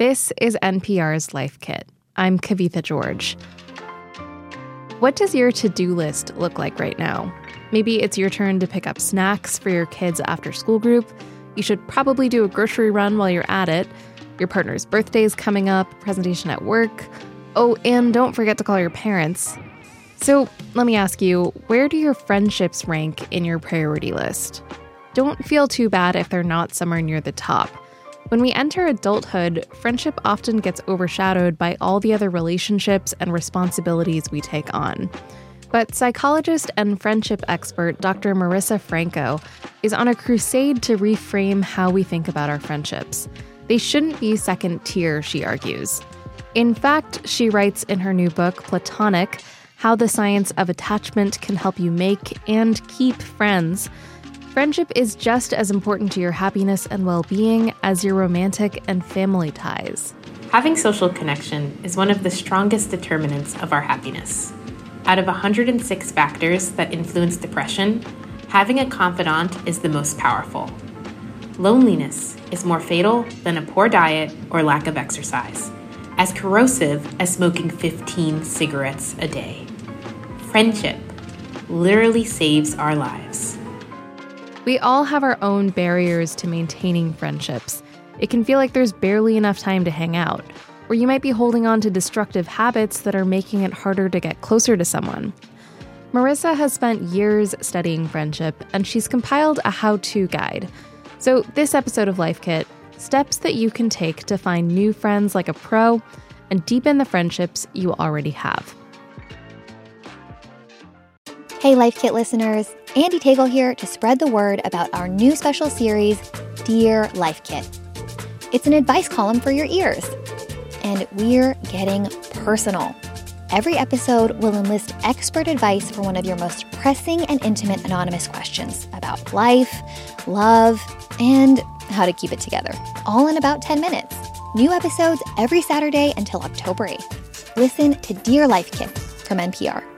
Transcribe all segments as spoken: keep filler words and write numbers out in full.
This is N P R's Life Kit. I'm Kavitha George. What does your to-do list look like right now? Maybe it's your turn to pick up snacks for your kids' after-school group. You should probably do a grocery run while you're at it. Your partner's birthday's coming up, presentation at work. Oh, and don't forget to call your parents. So let me ask you, where do your friendships rank in your priority list? Don't feel too bad if they're not somewhere near the top. When we enter adulthood, friendship often gets overshadowed by all the other relationships and responsibilities we take on. But psychologist and friendship expert Doctor Marissa Franco is on a crusade to reframe how we think about our friendships. They shouldn't be second tier, she argues. In fact, she writes in her new book, Platonic, How the Science of Attachment Can Help You Make and Keep Friends. Friendship is just as important to your happiness and well-being as your romantic and family ties. Having social connection is one of the strongest determinants of our happiness. Out of one hundred six factors that influence depression, having a confidant is the most powerful. Loneliness is more fatal than a poor diet or lack of exercise, as corrosive as smoking fifteen cigarettes a day. Friendship literally saves our lives. We all have our own barriers to maintaining friendships. It can feel like there's barely enough time to hang out, or you might be holding on to destructive habits that are making it harder to get closer to someone. Marissa has spent years studying friendship, and she's compiled a how-to guide. So this episode of Life Kit, steps that you can take to find new friends like a pro and deepen the friendships you already have. Hey Life Kit listeners, Andy Tagle here to spread the word about our new special series, Dear Life Kit. It's an advice column for your ears. And we're getting personal. Every episode will enlist expert advice for one of your most pressing and intimate anonymous questions about life, love, and how to keep it together. All in about ten minutes. New episodes every Saturday until October eighth. Listen to Dear Life Kit from N P R.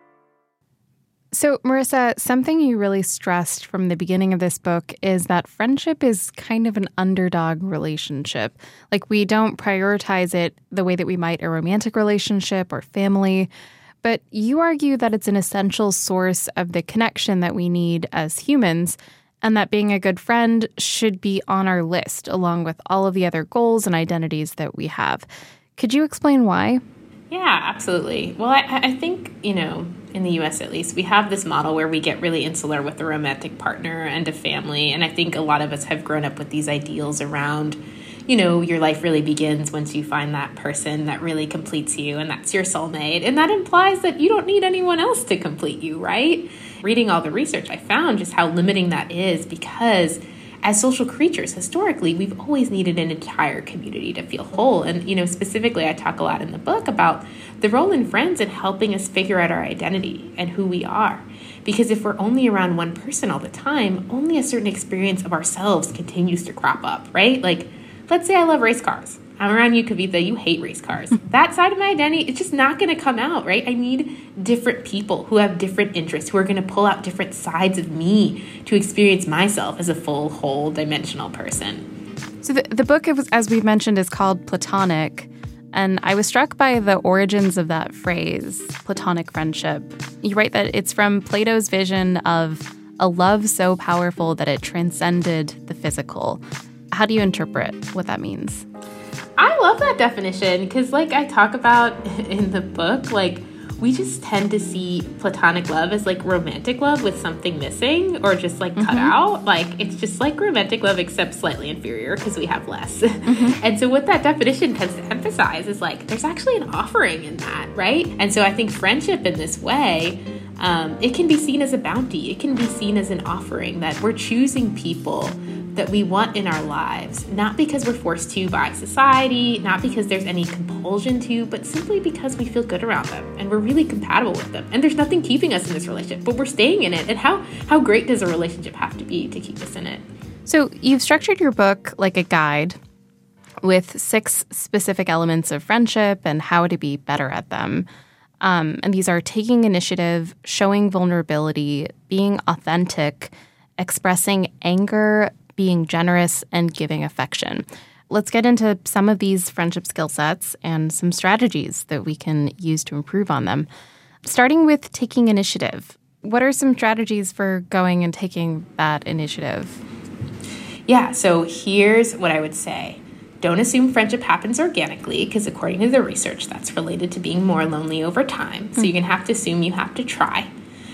So, Marissa, something you really stressed from the beginning of this book is that friendship is kind of an underdog relationship. Like, we don't prioritize it the way that we might a romantic relationship or family. But you argue that it's an essential source of the connection that we need as humans, and that being a good friend should be on our list, along with all of the other goals and identities that we have. Could you explain why? Yeah, absolutely. Well, I, I think, you know, in the U S at least, we have this model where we get really insular with a romantic partner and a family. And I think a lot of us have grown up with these ideals around, you know, your life really begins once you find that person that really completes you, and that's your soulmate. And that implies that you don't need anyone else to complete you, right? Reading all the research, I found just how limiting that is, because as social creatures, historically, we've always needed an entire community to feel whole. And, you know, specifically, I talk a lot in the book about the role in friends in helping us figure out our identity and who we are. Because if we're only around one person all the time, only a certain experience of ourselves continues to crop up, right? Like, let's say I love race cars. I'm around you, Kavitha, you hate race cars. That side of my identity, it's just not going to come out, right? I need different people who have different interests, who are going to pull out different sides of me to experience myself as a full, whole, dimensional person. So the, the book, as we've mentioned, is called Platonic. And I was struck by the origins of that phrase, platonic friendship. You write that it's from Plato's vision of a love so powerful that it transcended the physical. How do you interpret what that means? I love that definition because, like I talk about in the book, like, we just tend to see platonic love as like romantic love with something missing or just like cut mm-hmm. out. Like, it's just like romantic love except slightly inferior because we have less. Mm-hmm. And so what that definition tends to emphasize is like there's actually an offering in that, right? And so I think friendship in this way, um, it can be seen as a bounty. It can be seen as an offering that we're choosing people that we want in our lives, not because we're forced to by society, not because there's any compulsion to, but simply because we feel good around them and we're really compatible with them. And there's nothing keeping us in this relationship, but we're staying in it. And how, how great does a relationship have to be to keep us in it? So you've structured your book like a guide with six specific elements of friendship and how to be better at them. Um, and these are taking initiative, showing vulnerability, being authentic, expressing anger, being generous, and giving affection. Let's get into some of these friendship skill sets and some strategies that we can use to improve on them. Starting with taking initiative. What are some strategies for going and taking that initiative? Yeah, so here's what I would say. Don't assume friendship happens organically, because according to the research, that's related to being more lonely over time. So you're going to have to assume you have to try.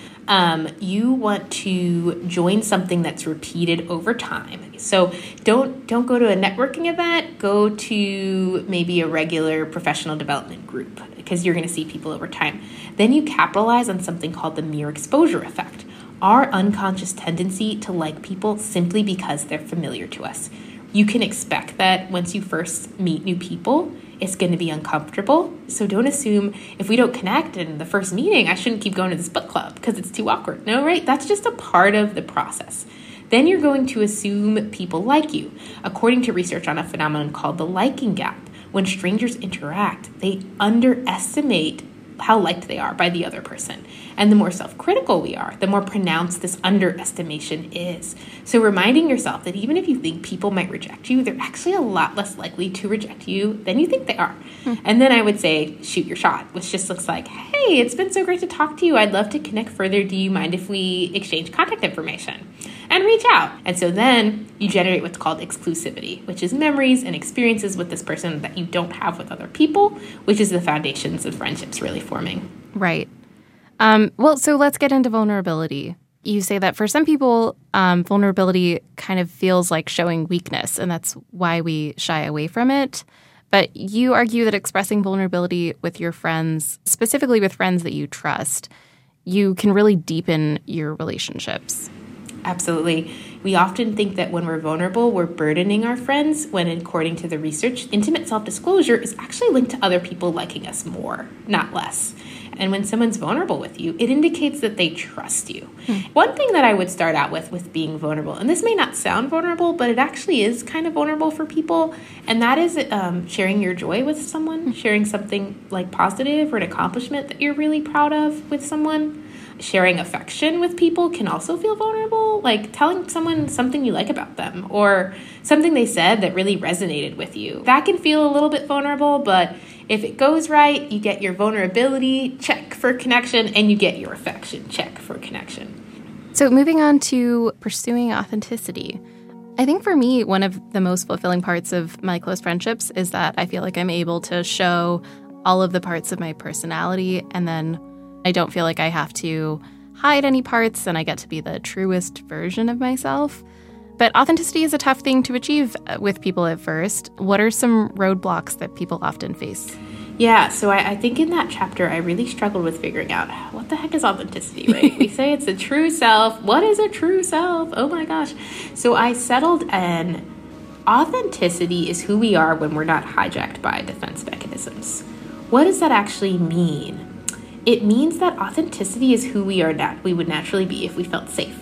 Um, you want to join something that's repeated over time. So don't don't go to a networking event. Go to maybe a regular professional development group, because you're going to see people over time. Then you capitalize on something called the mere exposure effect, our unconscious tendency to like people simply because they're familiar to us. You can expect that once you first meet new people, it's going to be uncomfortable. So don't assume if we don't connect in the first meeting, I shouldn't keep going to this book club because it's too awkward. No, right? That's just a part of the process. Then you're going to assume people like you. According to research on a phenomenon called the liking gap, when strangers interact, they underestimate how liked they are by the other person. And the more self-critical we are, the more pronounced this underestimation is. So reminding yourself that even if you think people might reject you, they're actually a lot less likely to reject you than you think they are. Hmm. And then I would say, shoot your shot, which just looks like, hey, it's been so great to talk to you. I'd love to connect further. Do you mind if we exchange contact information? And reach out. And so then you generate what's called exclusivity, which is memories and experiences with this person that you don't have with other people, which is the foundations of friendships really forming. Right. Um, well, so let's get into vulnerability. You say that for some people, um, vulnerability kind of feels like showing weakness, and that's why we shy away from it. But you argue that expressing vulnerability with your friends, specifically with friends that you trust, you can really deepen your relationships. Absolutely. We often think that when we're vulnerable, we're burdening our friends, when according to the research, intimate self-disclosure is actually linked to other people liking us more, not less. And when someone's vulnerable with you, it indicates that they trust you. Hmm. One thing that I would start out with, with being vulnerable, and this may not sound vulnerable, but it actually is kind of vulnerable for people, and that is um, sharing your joy with someone, sharing something like positive or an accomplishment that you're really proud of with someone. Sharing affection with people can also feel vulnerable, like telling someone something you like about them or something they said that really resonated with you. That can feel a little bit vulnerable, but if it goes right, you get your vulnerability check for connection and you get your affection check for connection. So moving on to pursuing authenticity. I think for me, one of the most fulfilling parts of my close friendships is that I feel like I'm able to show all of the parts of my personality, and then I don't feel like I have to hide any parts, and I get to be the truest version of myself. But authenticity is a tough thing to achieve with people at first. What are some roadblocks that people often face? Yeah, so I, I think in that chapter, I really struggled with figuring out what the heck is authenticity, right? We say it's a true self. What is a true self? Oh my gosh. So I settled on authenticity is who we are when we're not hijacked by defense mechanisms. What does that actually mean? It means that authenticity is who we are nat- we would naturally be if we felt safe.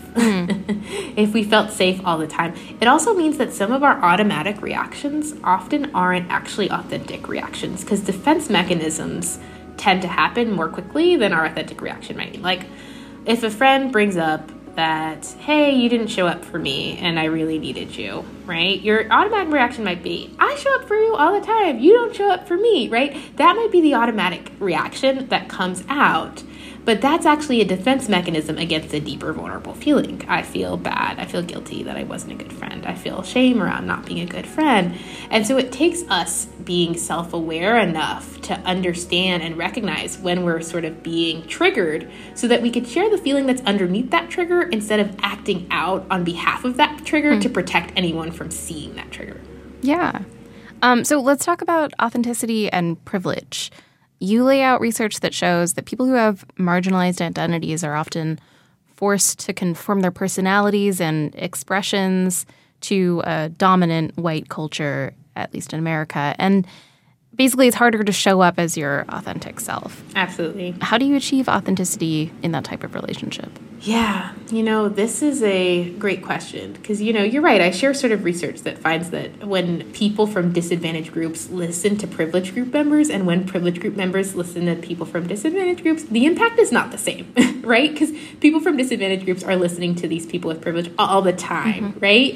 Mm. If we felt safe all the time. It also means that some of our automatic reactions often aren't actually authentic reactions, because defense mechanisms tend to happen more quickly than our authentic reaction might. Like if a friend brings up that, hey, you didn't show up for me and I really needed you, right? Your automatic reaction might be, I show up for you all the time. You don't show up for me, right? That might be the automatic reaction that comes out. But that's actually a defense mechanism against a deeper vulnerable feeling. I feel bad. I feel guilty that I wasn't a good friend. I feel shame around not being a good friend. And so it takes us being self-aware enough to understand and recognize when we're sort of being triggered so that we could share the feeling that's underneath that trigger instead of acting out on behalf of that trigger mm. to protect anyone from seeing that trigger. Yeah. Um, so let's talk about authenticity and privilege. You lay out research that shows that people who have marginalized identities are often forced to conform their personalities and expressions to a dominant white culture, at least in America. And basically, it's harder to show up as your authentic self. Absolutely. How do you achieve authenticity in that type of relationship? Yeah, you know, this is a great question because, you know, you're right. I share sort of research that finds that when people from disadvantaged groups listen to privileged group members and when privileged group members listen to people from disadvantaged groups, the impact is not the same, right? Because people from disadvantaged groups are listening to these people with privilege all the time, mm-hmm. right?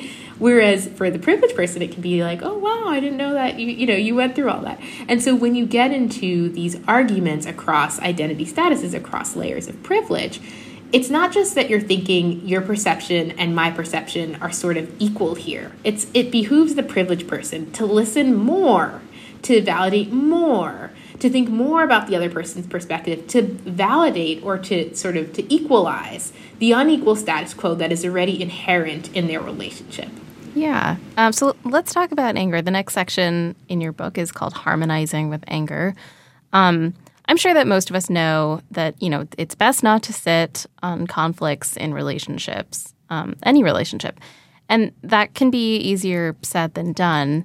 Whereas for the privileged person, it can be like, oh, wow, I didn't know that, you, you know, you went through all that. And so when you get into these arguments across identity statuses, across layers of privilege, it's not just that you're thinking your perception and my perception are sort of equal here. It's it behooves the privileged person to listen more, to validate more, to think more about the other person's perspective, to validate or to sort of to equalize the unequal status quo that is already inherent in their relationship. Yeah. Um, so let's talk about anger. The next section in your book is called Harmonizing with Anger. Um, I'm sure that most of us know that, you know, it's best not to sit on conflicts in relationships, um, any relationship. And that can be easier said than done.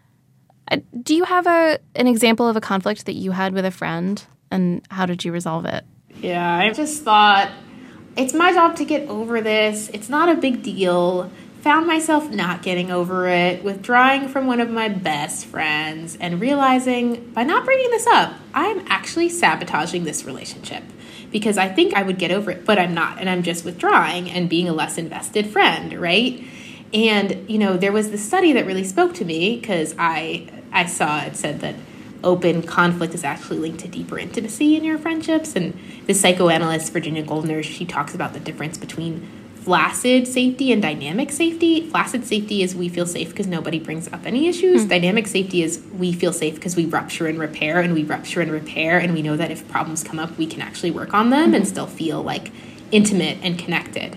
Uh, do you have a an example of a conflict that you had with a friend, and how did you resolve it? Yeah, I just thought, it's my job to get over this. It's not a big deal. Found myself not getting over it, withdrawing from one of my best friends, and realizing by not bringing this up, I'm actually sabotaging this relationship because I think I would get over it, but I'm not. And I'm just withdrawing and being a less invested friend, right? And, you know, there was this study that really spoke to me because I, I saw it said that open conflict is actually linked to deeper intimacy in your friendships. And the psychoanalyst Virginia Goldner, she talks about the difference between flaccid safety and dynamic safety. Flaccid safety is we feel safe because nobody brings up any issues. Mm. Dynamic safety is we feel safe because we rupture and repair, and we rupture and repair, and we know that if problems come up, we can actually work on them mm-hmm. and still feel like intimate and connected.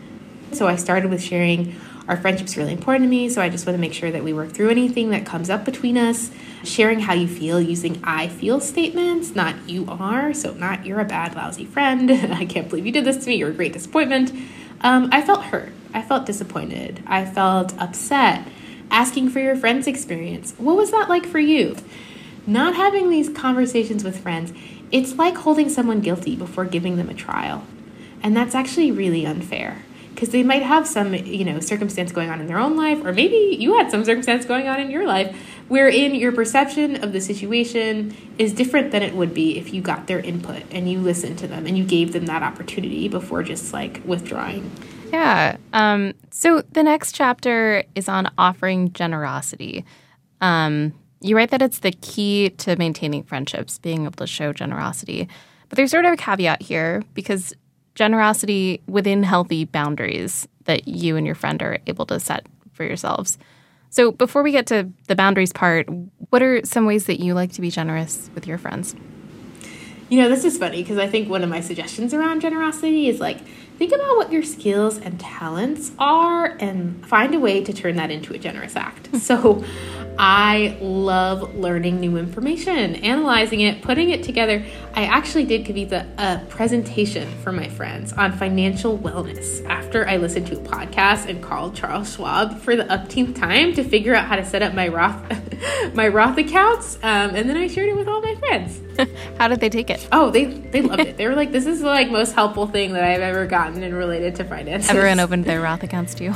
So I started with sharing our friendship's really important to me, so I just want to make sure that we work through anything that comes up between us. Sharing how you feel using I feel statements, not you are. So not you're a bad, lousy friend. I can't believe you did this to me. You're a great disappointment. Um, I felt hurt. I felt disappointed. I felt upset. Asking for your friend's experience. What was that like for you? Not having these conversations with friends, it's like holding someone guilty before giving them a trial. And that's actually really unfair because they might have some, you know, circumstance going on in their own life, or maybe you had some circumstance going on in your life wherein your perception of the situation is different than it would be if you got their input and you listened to them and you gave them that opportunity before just like withdrawing. Yeah. Um, so the next chapter is on offering generosity. Um, you write that it's the key to maintaining friendships, being able to show generosity. But there's sort of a caveat here because generosity within healthy boundaries that you and your friend are able to set for yourselves. So before we get to the boundaries part, what are some ways that you like to be generous with your friends? You know, this is funny because I think one of my suggestions around generosity is like, think about what your skills and talents are and find a way to turn that into a generous act. So I love learning new information, analyzing it, putting it together. I actually did, Kavitha, a presentation for my friends on financial wellness after I listened to a podcast and called Charles Schwab for the umpteenth time to figure out how to set up my Roth my Roth accounts. Um, and then I shared it with all my friends. How did they take it? Oh, they they loved it. They were like, this is the like most helpful thing that I've ever gotten in related to finances. Everyone opened their Roth accounts too.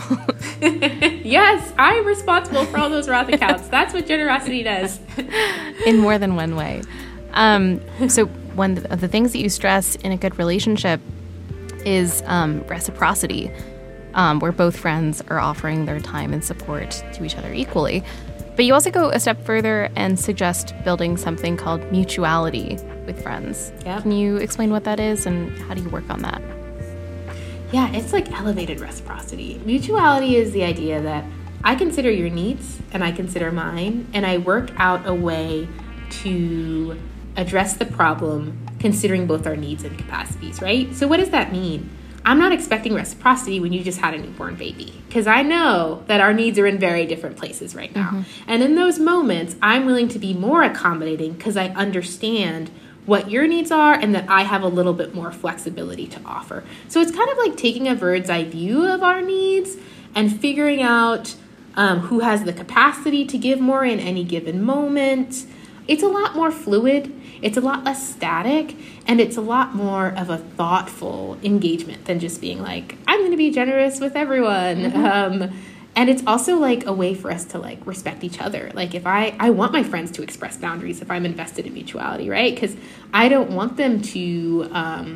Yes, I'm responsible for all those Roth accounts. That's what generosity does. In more than one way. Um, so one of the things that you stress in a good relationship is um, reciprocity, um, where both friends are offering their time and support to each other equally. But you also go a step further and suggest building something called mutuality with friends. Yep. Can you explain what that is and how do you work on that? Yeah, it's like elevated reciprocity. Mutuality is the idea that I consider your needs and I consider mine, and I work out a way to address the problem considering both our needs and capacities, right? So what does that mean? I'm not expecting reciprocity when you just had a newborn baby, because I know that our needs are in very different places right now. Mm-hmm. And in those moments, I'm willing to be more accommodating because I understand what your needs are and that I have a little bit more flexibility to offer. So it's kind of like taking a bird's eye view of our needs and figuring out um, who has the capacity to give more in any given moment. It's a lot more fluid. It's a lot less static, and it's a lot more of a thoughtful engagement than just being like, I'm going to be generous with everyone. Mm-hmm. Um, and it's also like a way for us to like respect each other. Like if I, I want my friends to express boundaries if I'm invested in mutuality, right? Because I don't want them to um,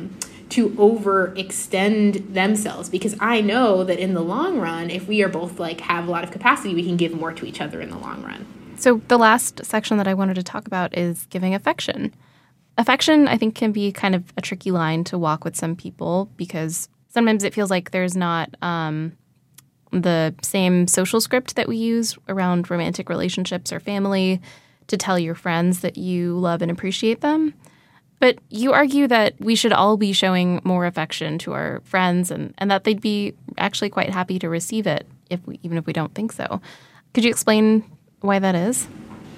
to overextend themselves, because I know that in the long run, if we are both like have a lot of capacity, we can give more to each other in the long run. So the last section that I wanted to talk about is giving affection. Affection, I think, can be kind of a tricky line to walk with some people, because sometimes it feels like there's not um, the same social script that we use around romantic relationships or family to tell your friends that you love and appreciate them. But you argue that we should all be showing more affection to our friends, and, and that they'd be actually quite happy to receive it, if we, even if we don't think so. Could you explain why that is?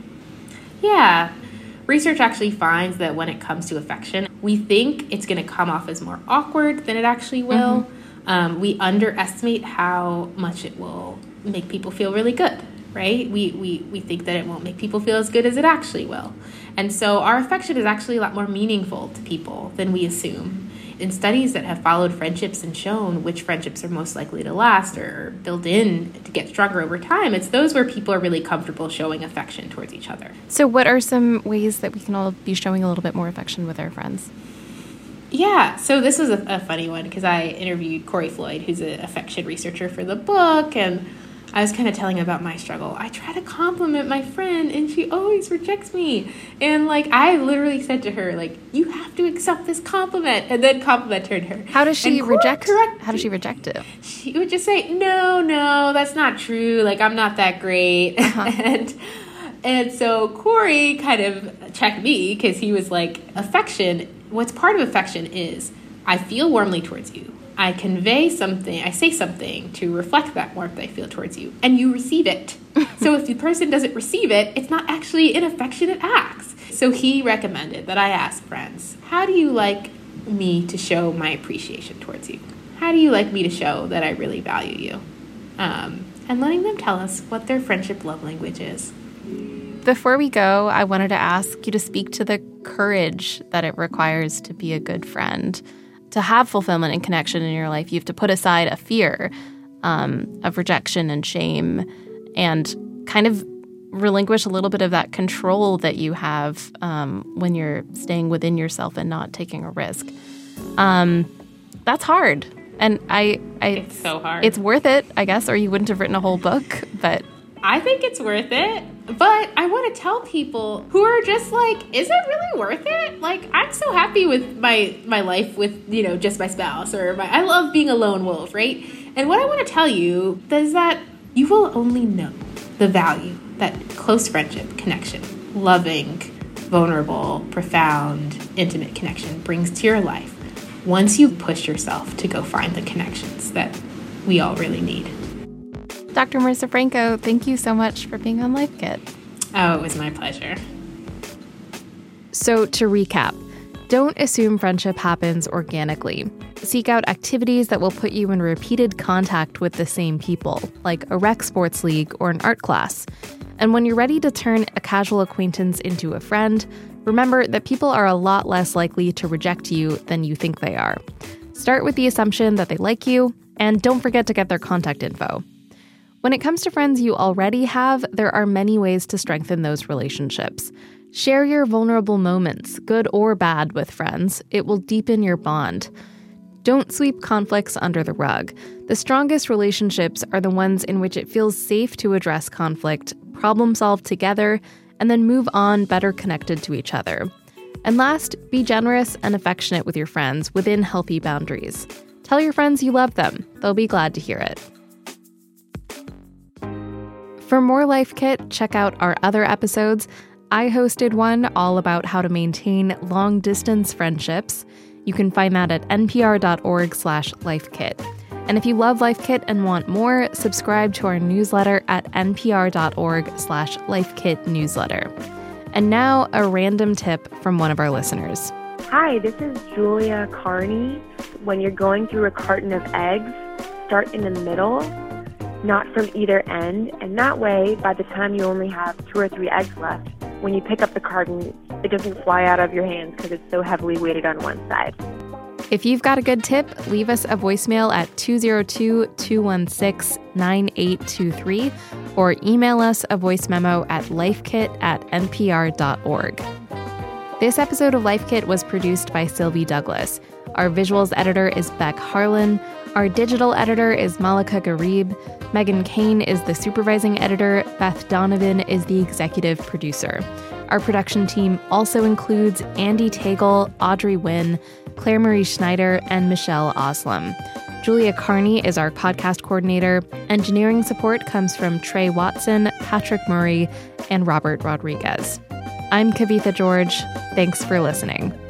Yeah. Research actually finds that when it comes to affection, we think it's going to come off as more awkward than it actually will. Mm-hmm. Um, we underestimate how much it will make people feel really good, right? We, we, we think that it won't make people feel as good as it actually will. And so our affection is actually a lot more meaningful to people than we assume. In studies that have followed friendships and shown which friendships are most likely to last or build in to get stronger over time, it's those where people are really comfortable showing affection towards each other. So what are some ways that we can all be showing a little bit more affection with our friends? Yeah, so this was a, a funny one, because I interviewed Corey Floyd, who's an affection researcher for the book, and I was kind of telling him about my struggle. I try to compliment my friend, and she always rejects me. And, like, I literally said to her, like, you have to accept this compliment, and then complimented her. How does she reject correct, How does she reject it? She would just say, no, no, that's not true. Like, I'm not that great. Uh-huh. and and so Corey kind of checked me, because he was like, affection, what's part of affection is I feel warmly towards you. I convey something, I say something to reflect that warmth I feel towards you, and you receive it. So if the person doesn't receive it, it's not actually an affectionate act. So he recommended that I ask friends, how do you like me to show my appreciation towards you? How do you like me to show that I really value you? Um, and letting them tell us what their friendship love language is. Before we go, I wanted to ask you to speak to the courage that it requires to be a good friend. To have fulfillment and connection in your life, you have to put aside a fear um, of rejection and shame, and kind of relinquish a little bit of that control that you have um, when you're staying within yourself and not taking a risk. Um, that's hard. And I, I, it's so hard. It's worth it, I guess, or you wouldn't have written a whole book, but I think it's worth it. But I want to tell people who are just like, is it really worth it? Like, I'm so happy with my, my life with, you know, just my spouse, or my, I love being a lone wolf, right? And what I want to tell you is that you will only know the value that close friendship, connection, loving, vulnerable, profound, intimate connection brings to your life once you push yourself to go find the connections that we all really need. Doctor Marissa Franco, thank you so much for being on Life Kit. Oh, it was my pleasure. So to recap, don't assume friendship happens organically. Seek out activities that will put you in repeated contact with the same people, like a rec sports league or an art class. And when you're ready to turn a casual acquaintance into a friend, remember that people are a lot less likely to reject you than you think they are. Start with the assumption that they like you, and don't forget to get their contact info. When it comes to friends you already have, there are many ways to strengthen those relationships. Share your vulnerable moments, good or bad, with friends. It will deepen your bond. Don't sweep conflicts under the rug. The strongest relationships are the ones in which it feels safe to address conflict, problem solve together, and then move on better connected to each other. And last, be generous and affectionate with your friends within healthy boundaries. Tell your friends you love them. They'll be glad to hear it. For more Life Kit, check out our other episodes. I hosted one all about how to maintain long-distance friendships. You can find that at npr.org slash lifekit. And if you love Life Kit and want more, subscribe to our newsletter at npr.org slash lifekit newsletter. And now, a random tip from one of our listeners. Hi, this is Julia Carney. When you're going through a carton of eggs, start in the middle, not from either end, and that way, by the time you only have two or three eggs left, when you pick up the carton, it doesn't fly out of your hands because it's so heavily weighted on one side. If you've got a good tip, leave us a voicemail at two oh two, two one six, nine eight two three or email us a voice memo at lifekit at npr.org. This episode of Life Kit was produced by Sylvie Douglas. Our visuals editor is Beck Harlan. Our digital editor is Malika Garib. Megan Kane is the supervising editor. Beth Donovan is the executive producer. Our production team also includes Andy Tagle, Audrey Wynn, Claire Marie Schneider, and Michelle Oslam. Julia Carney is our podcast coordinator. Engineering support comes from Trey Watson, Patrick Murray, and Robert Rodriguez. I'm Kavitha George. Thanks for listening.